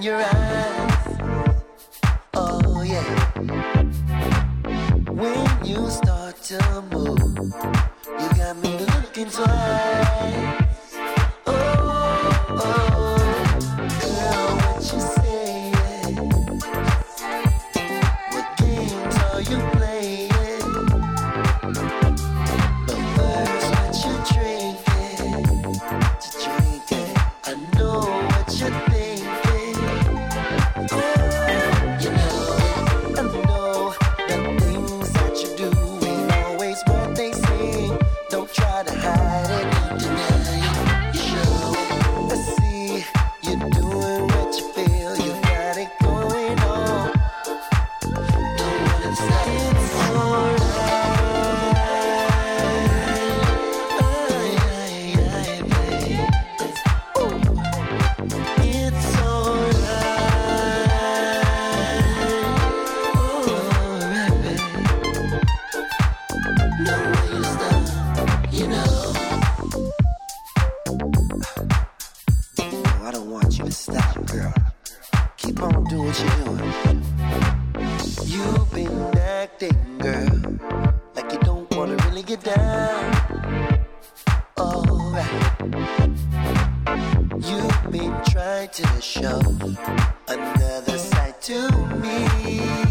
your eyes. Oh yeah. When you start to move, you got me looking twice. You've been acting, girl, like you don't wanna really get down. Alright. You've been trying to show another side to me.